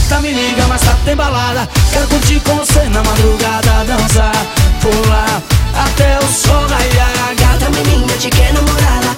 Gata, me liga, mas tá tem balada. Quero curtir com você na madrugada, dançar, pular até o sol raiar. Gata, menina, te quer namorada.